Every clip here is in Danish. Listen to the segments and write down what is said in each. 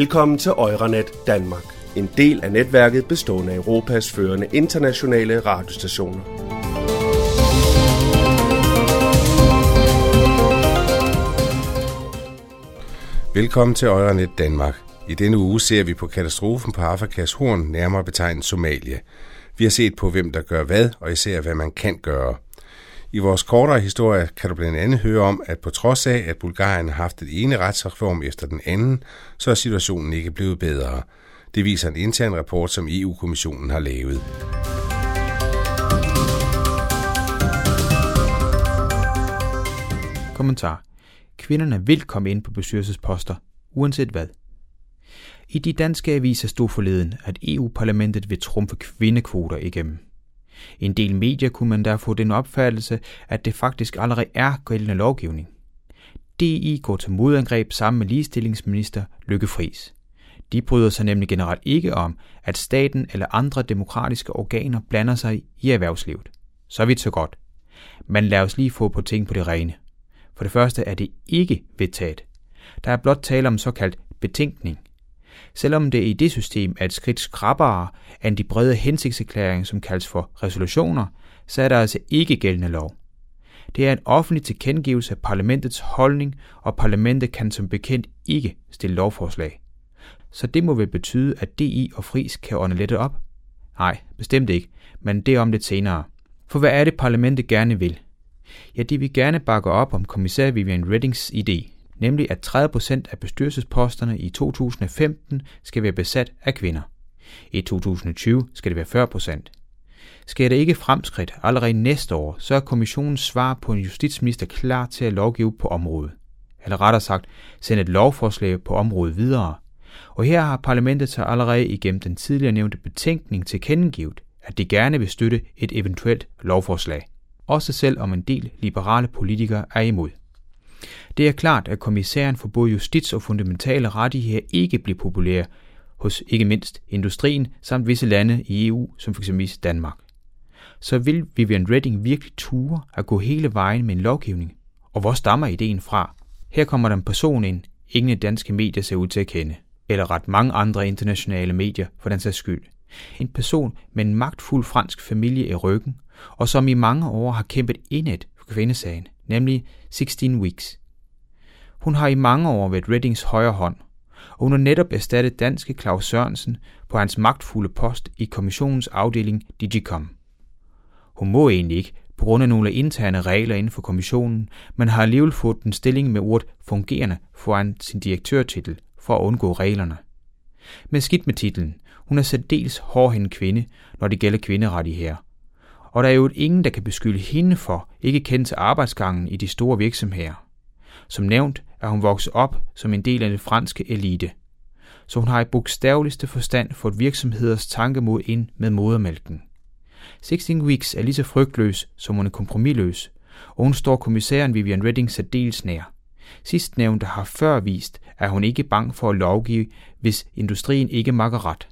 Velkommen til Euranet Danmark, en del af netværket bestående af Europas førende internationale radiostationer. Velkommen til Euranet Danmark. I denne uge ser vi på katastrofen på Afrikas Horn, nærmere betegnet Somalia. Vi har set på, hvem der gør hvad, og især hvad man kan gøre. I vores kortere historie kan du blandt andet høre om, at på trods af, at Bulgarien har haft den ene retsreform efter den anden, så er situationen ikke blevet bedre. Det viser en intern rapport, som EU-kommissionen har lavet. Kommentar. Kvinderne vil komme ind på bestyrelsesposter, uanset hvad. I de danske aviser stod forleden, at EU-parlamentet vil trumfe kvindekvoter igennem. I en del medier kunne man der få den opfattelse, at det faktisk allerede er gældende lovgivning. DI går til modangreb sammen med ligestillingsminister Lykke Friis. De bryder sig nemlig generelt ikke om, at staten eller andre demokratiske organer blander sig i erhvervslivet. Så vidt så godt. Men lad os lige få på ting på det rene. For det første er det ikke vedtaget. Der er blot tale om såkaldt betænkning. Selvom det i det system er et skridt skrappere end de brede hensigtserklæringer, som kaldes for resolutioner, så er der altså ikke gældende lov. Det er en offentlig tilkendegivelse af parlamentets holdning, og parlamentet kan som bekendt ikke stille lovforslag. Så det må vel betyde, at DI og Friis kan ordne lettet op? Nej, bestemt ikke, men det om lidt senere. For hvad er det, parlamentet gerne vil? Ja, de vil gerne bakke op om kommissær Viviane Redings idé, nemlig at 30% af bestyrelsesposterne i 2015 skal være besat af kvinder. I 2020 skal det være 40%. Sker der ikke fremskridt allerede næste år, så er kommissionens svar på en justitsminister klar til at lovgive på området. Eller rettere sagt, sende et lovforslag på området videre. Og her har parlamentet så allerede igennem den tidligere nævnte betænkning tilkendegivet, at de gerne vil støtte et eventuelt lovforslag. Også selv om en del liberale politikere er imod. Det er klart, at kommissæren for både justits og fundamentale rettigheder ikke bliver populær hos ikke mindst industrien samt visse lande i EU, som f.eks. Danmark. Så vil Viviane Reding virkelig ture at gå hele vejen med en lovgivning? Og hvor stammer ideen fra? Her kommer der en person ind, ingen danske medier ser ud til at kende, eller ret mange andre internationale medier for den sags skyld. En person med en magtfuld fransk familie i ryggen, og som i mange år har kæmpet indædt for kvindesagen, nemlig 16 Weeks. Hun har i mange år været Redings højre hånd, og hun har netop erstattet danske Claus Sørensen på hans magtfulde post i kommissionens afdeling Digicom. Hun må egentlig ikke, på grund af nogle interne regler inden for kommissionen, men har alligevel fået en stilling med ordet fungerende foran sin direktørtitel for at undgå reglerne. Men skidt med titlen, hun er særdeles hårdhændet kvinde, når det gælder kvinderettigheder. Og der er jo ingen, der kan beskylde hende for ikke kende til arbejdsgangen i de store virksomheder. Som nævnt er hun vokset op som en del af den franske elite, så hun har i bogstaveligste forstand fået virksomheders tankemod ind med modermælken. 16 Weeks er lige så frygtløs, som hun er kompromisløs, og hun står kommissæren Viviane Reding særdeles nær. Sidstnævnte har før vist, at hun ikke er bange for at lovgive, hvis industrien ikke makker ret.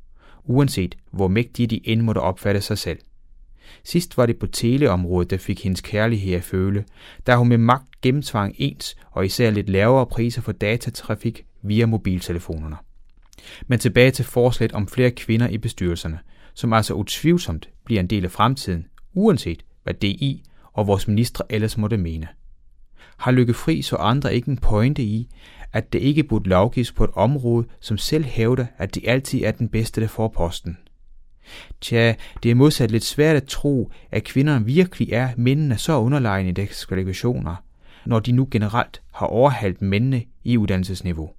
Uanset hvor mægtige de end måtte opfatte sig selv. Sidst var det på teleområdet, der fik hendes kærlighed at føle, da hun med magt gennemtvang ens og især lidt lavere priser for datatrafik via mobiltelefonerne. Men tilbage til forslaget om flere kvinder i bestyrelserne, som altså utvivlsomt bliver en del af fremtiden, uanset hvad DI og vores ministre ellers måtte mene. Har Lykke Friis og andre ikke en pointe i, at det ikke burde lovgives på et område, som selv hævder, at de altid er den bedste, der får posten? Tja, det er modsat lidt svært at tro, at kvinderne virkelig er mændene så underlegne i deres kvalifikationer, når de nu generelt har overhalet mændene i uddannelsesniveau.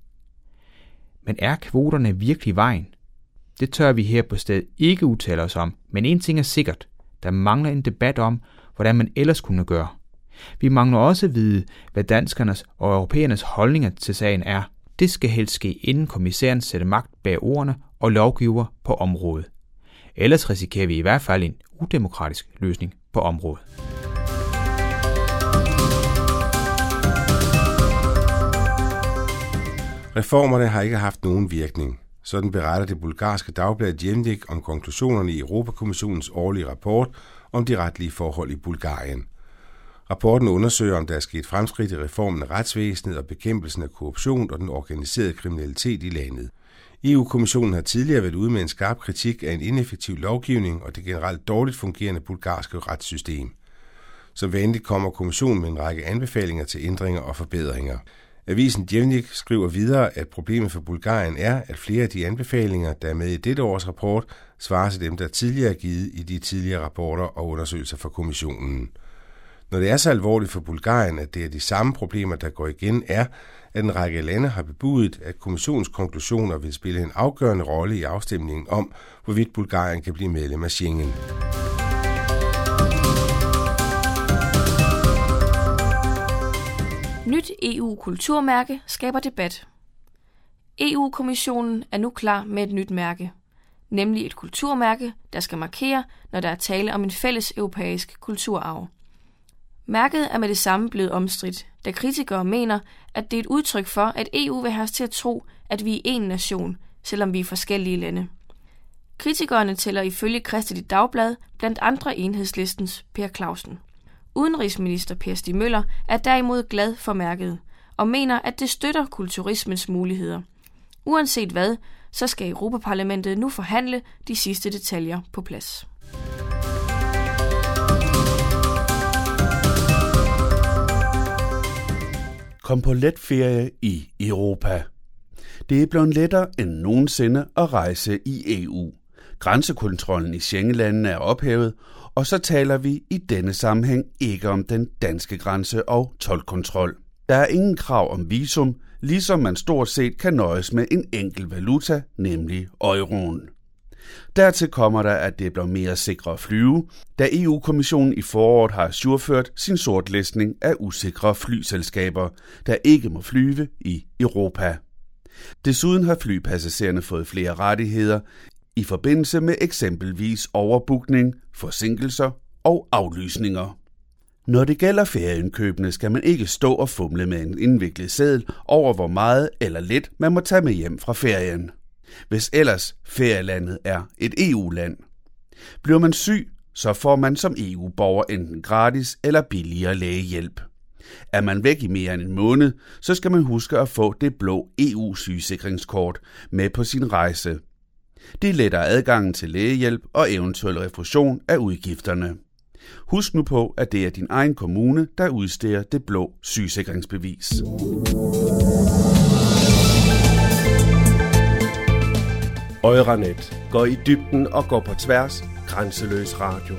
Men er kvoterne virkelig vejen? Det tør vi her på stedet ikke udtale os om, men en ting er sikkert, der mangler en debat om, hvordan man ellers kunne gøre. Vi mangler også at vide, hvad danskernes og europæernes holdninger til sagen er. Det skal helst ske, inden kommissæren sætter magt bag ordene og lovgiver på området. Ellers risikerer vi i hvert fald en udemokratisk løsning på området. Reformerne har ikke haft nogen virkning. Sådan beretter det bulgarske dagblad Dnevnik om konklusionerne i Europakommissionens årlige rapport om de retlige forhold i Bulgarien. Rapporten undersøger, om der er sket fremskridt i reformen af retsvæsenet og bekæmpelsen af korruption og den organiserede kriminalitet i landet. EU-kommissionen har tidligere været ude med en skarp kritik af en ineffektiv lovgivning og det generelt dårligt fungerende bulgarske retssystem. Som vanligt kommer kommissionen med en række anbefalinger til ændringer og forbedringer. Avisen Djevnik skriver videre, at problemet for Bulgarien er, at flere af de anbefalinger, der er med i dette års rapport, svarer til dem, der tidligere er givet i de tidligere rapporter og undersøgelser fra kommissionen. Når det er så alvorligt for Bulgarien, at det er de samme problemer, der går igen, er, at en række lande har bebudet, at kommissionens konklusioner vil spille en afgørende rolle i afstemningen om, hvorvidt Bulgarien kan blive medlem af Schengen. Nyt EU-kulturmærke skaber debat. EU-kommissionen er nu klar med et nyt mærke, nemlig et kulturmærke, der skal markere, når der er tale om en fælles europæisk kulturarv. Mærket er med det samme blevet omstridt, da kritikere mener, at det er et udtryk for, at EU vil have os til at tro, at vi er én nation, selvom vi er forskellige lande. Kritikerne tæller ifølge Kristeligt Dagblad blandt andre Enhedslistens Per Clausen. Udenrigsminister Per Stig Møller er derimod glad for mærket og mener, at det støtter kulturismens muligheder. Uanset hvad, så skal Europaparlamentet nu forhandle de sidste detaljer på plads. Kom på letferie i Europa. Det er blevet lettere end nogensinde at rejse i EU. Grænsekontrollen i Schengenlandene er ophævet, og så taler vi i denne sammenhæng ikke om den danske grænse- og toldkontrol. Der er ingen krav om visum, ligesom man stort set kan nøjes med en enkelt valuta, nemlig euroen. Dertil kommer der, at det bliver mere sikre at flyve, da EU-kommissionen i foråret har ajourført sin sortlistning af usikre flyselskaber, der ikke må flyve i Europa. Desuden har flypassagererne fået flere rettigheder i forbindelse med eksempelvis overbookning, forsinkelser og aflysninger. Når det gælder ferieindkøbene, skal man ikke stå og fumle med en indviklet seddel over, hvor meget eller lidt man må tage med hjem fra ferien, hvis ellers ferielandet er et EU-land. Bliver man syg, så får man som EU-borger enten gratis eller billigere lægehjælp. Er man væk i mere end en måned, så skal man huske at få det blå EU-sygesikringskort med på sin rejse. Det letter adgangen til lægehjælp og eventuel refusion af udgifterne. Husk nu på, at det er din egen kommune, der udsteder det blå sygesikringsbevis. Euranet går i dybden og går på tværs. Grænseløs radio.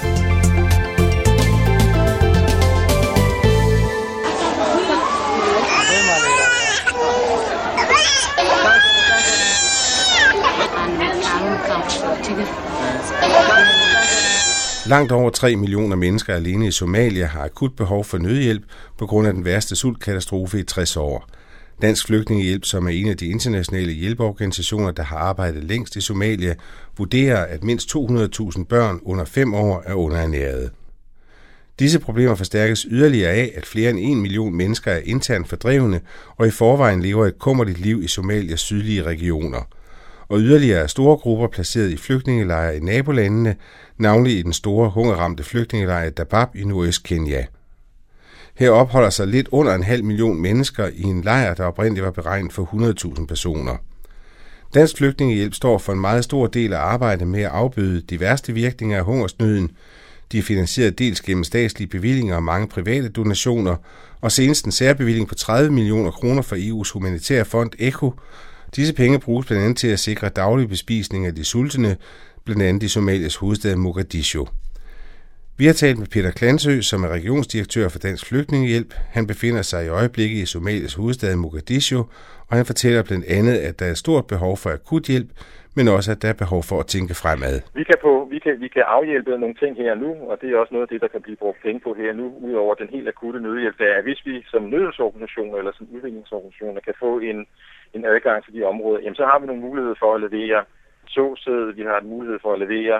Langt over 3 millioner mennesker alene i Somalia har akut behov for nødhjælp på grund af den værste sultkatastrofe i 60 år. Dansk Flygtningehjælp, som er en af de internationale hjælpeorganisationer, der har arbejdet længst i Somalia, vurderer, at mindst 200.000 børn under 5 år er underernærede. Disse problemer forstærkes yderligere af, at flere end 1 million mennesker er internt fordrevne og i forvejen lever et kummerligt liv i Somalias sydlige regioner. Og yderligere er store grupper placeret i flygtningelejre i nabolandene, navnlig i den store hungerramte flygtningelejr Dadaab i nordøst Kenya. Her opholder sig lidt under 0,5 million mennesker i en lejr, der oprindeligt var beregnet for 100.000 personer. Dansk Flygtningehjælp står for en meget stor del af arbejdet med at afbøde de værste virkninger af hungersnøden. De er finansieret dels gennem statslige bevillinger og mange private donationer, og senest en særbevilling på 30 millioner kroner fra EU's humanitære fond ECHO. Disse penge bruges blandt andet til at sikre daglig bespisning af de sultne, blandt andet i Somalias hovedstad Mogadishu. Vi har talt med Peter Klansø, som er regionsdirektør for Dansk Flygtningehjælp. Han befinder sig i øjeblikket i Somalias hovedstad Mogadishu, og han fortæller blandt andet, at der er stort behov for akut hjælp, men også at der er behov for at tænke fremad. Vi kan afhjælpe nogle ting her nu, og det er også noget af det, der kan blive brugt penge på her nu, udover den helt akutte nødhjælp. Det er, hvis vi som nødhjælpsorganisationer eller som udviklingsorganisationer kan få en adgang til de områder, jamen så har vi nogle muligheder for at levere såsæd, vi har en mulighed for at levere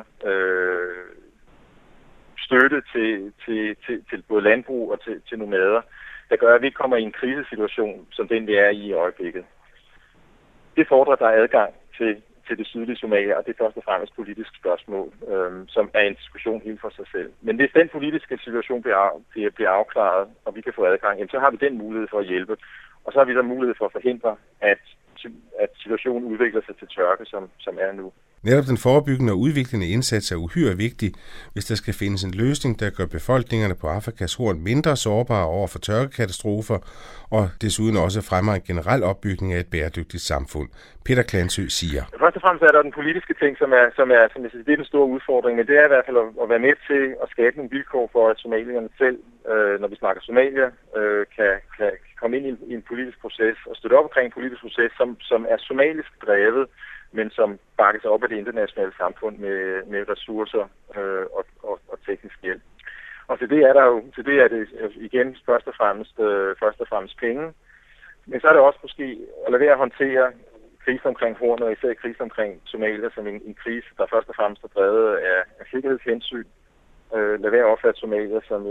støtte til både landbrug og til nomader, der gør, at vi ikke kommer i en krisesituation, som den vi er i øjeblikket. Det fordrer, at der er adgang til til det sydlige Somalia, og det er først og fremmest et politisk spørgsmål, som er en diskussion helt for sig selv. Men hvis den politiske situation bliver afklaret, og vi kan få adgang, jamen, så har vi den mulighed for at hjælpe. Og så har vi så mulighed for at forhindre, at situationen udvikler sig til tørke, som er nu. Netop den forebyggende og udviklende indsats er uhyre vigtig, hvis der skal findes en løsning, der gør befolkningerne på Afrikas Horn mindre sårbare over for tørkekatastrofer, og desuden også fremmer en generel opbygning af et bæredygtigt samfund. Peter Klansø siger. Først og fremmest er der den politiske ting, som det er den store udfordring, men det er i hvert fald at være med til at skabe nogle vilkår for, at somalierne selv, når vi snakker Somalia, kan komme ind i en politisk proces og støtte op omkring en politisk proces, som er somalisk drevet, men som bakkes op af det internationale samfund med ressourcer og teknisk hjælp. Og til det er det igen først og fremmest penge. Men så er det også måske at lade være at håndtere krisen omkring Hornet, og især krisen omkring Somalia som en krise, der først og fremmest er drevet af sikkerhedshensyn. Lade være at opfatte Somalia som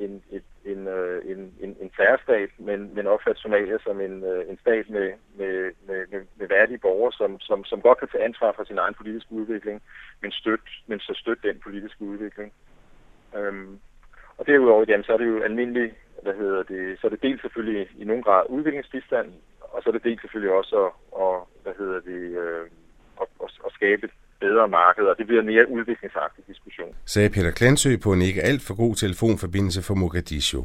en terrorstat, men opfatte Somalia som en stat med værdige borgere, som godt kan tage ansvar for sin egen politiske udvikling, men så støtte den politiske udvikling. Og derudover, jamen, så er det jo almindeligt, så er det dels selvfølgelig i nogen grad udviklingsbistand, og så er det dels selvfølgelig også at skabe bedre marked, og det bliver en mere udviklingsagtig diskussion. Sagde Peter Klansø på en ikke alt for god telefonforbindelse fra Mogadishu.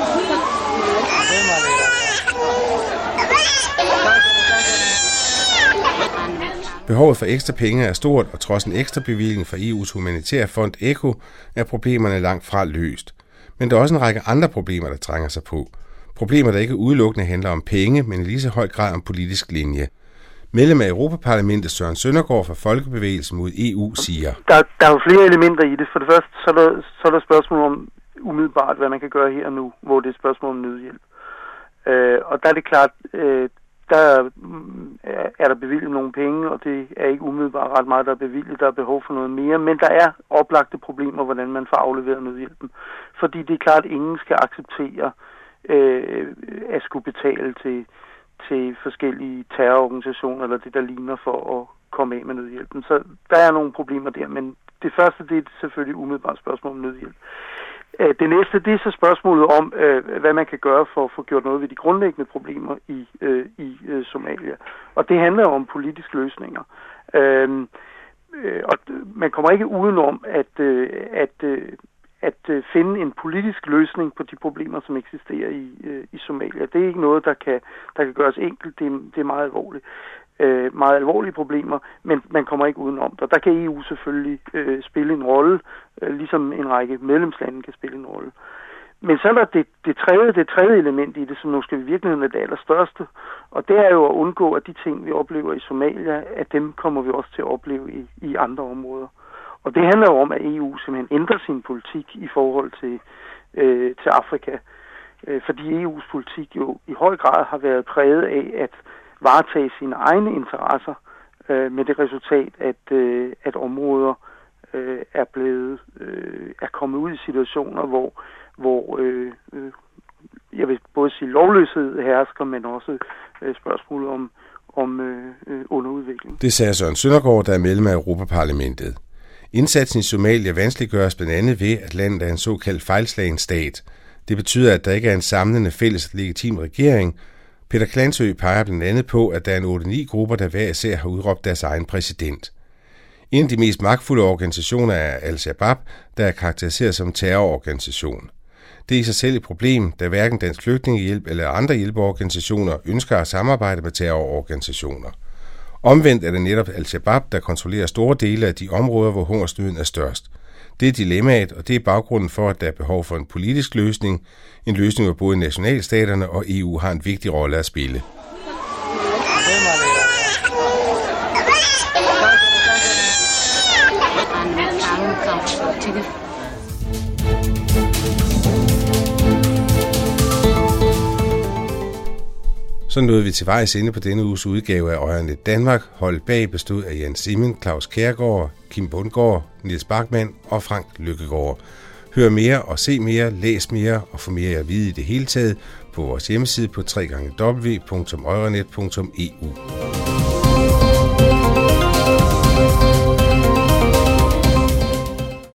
Behovet for ekstra penge er stort, og trods en ekstra bevilling fra EU's humanitære fond ECHO er problemerne langt fra løst. Men der er også en række andre problemer, der trænger sig på. Problemer, der ikke udelukkende handler om penge, men i lige så høj grad om politisk linje. Medlem af Europaparlamentet Søren Søndergaard fra Folkebevægelsen mod EU siger. Der er jo flere elementer i det. For det første så er der spørgsmål om umiddelbart, hvad man kan gøre her nu, hvor det er spørgsmål om nødhjælp. Og der er det klart, der er der bevilget nogle penge, og det er ikke umiddelbart ret meget, der er bevilget. Der er behov for noget mere, men der er oplagte problemer, hvordan man får afleveret nødhjælpen. Fordi det er klart, at ingen skal acceptere at skulle betale til forskellige terrororganisationer, eller det, der ligner, for at komme af med nødhjælpen. Så der er nogle problemer der, men det første, det er selvfølgelig umiddelbart spørgsmål om nødhjælp. Det næste, det er så spørgsmålet om, hvad man kan gøre for at få gjort noget ved de grundlæggende problemer i Somalia. Og det handler om politiske løsninger. Og man kommer ikke udenom at finde en politisk løsning på de problemer, som eksisterer i Somalia. Det er ikke noget, der kan gøres enkelt. Det er meget alvorligt. Meget alvorlige problemer, men man kommer ikke udenom det. Der kan EU selvfølgelig spille en rolle, ligesom en række medlemslande kan spille en rolle. Men så er der det tredje element i det, som måske i virkeligheden er det allerstørste, og det er jo at undgå, at de ting, vi oplever i Somalia, at dem kommer vi også til at opleve i andre områder. Og det handler jo om, at EU simpelthen ændrer sin politik i forhold til Afrika. Fordi EU's politik jo i høj grad har været præget af at varetage sine egne interesser med det resultat, at områder er kommet ud i situationer, hvor jeg vil både sige lovløshed hersker, men også spørgsmål om underudvikling. Det sagde Søren Søndergaard, der er medlem af Europaparlamentet. Indsatsen i Somalia vanskeliggøres blandt andet ved, at landet er en såkaldt fejlslagen stat. Det betyder, at der ikke er en samlende fælles legitim regering. Peter Klansø peger blandt andet på, at der er en 8-9 grupper, der hver især har udråbt deres egen præsident. En af de mest magtfulde organisationer er Al-Shabaab, der er karakteriseret som terrororganisation. Det er i sig selv et problem, da hverken Dansk Flygtningehjælp eller andre hjælpeorganisationer ønsker at samarbejde med terrororganisationer. Omvendt er det netop Al-Shabaab, der kontrollerer store dele af de områder, hvor hungersnøden er størst. Det er dilemmaet, og det er baggrunden for, at der er behov for en politisk løsning. En løsning, hvor både nationalstaterne og EU har en vigtig rolle at spille. Så nåede vi til vejs ende på denne uges udgave af Øjernet Danmark. Holdet bag bestod af Jan Simen, Claus Kjærgaard, Kim Bundgaard, Niels Bachmann og Frank Lykkegaard. Hør mere og se mere, læs mere og få mere at vide i det hele taget på vores hjemmeside på www.øjernet.eu.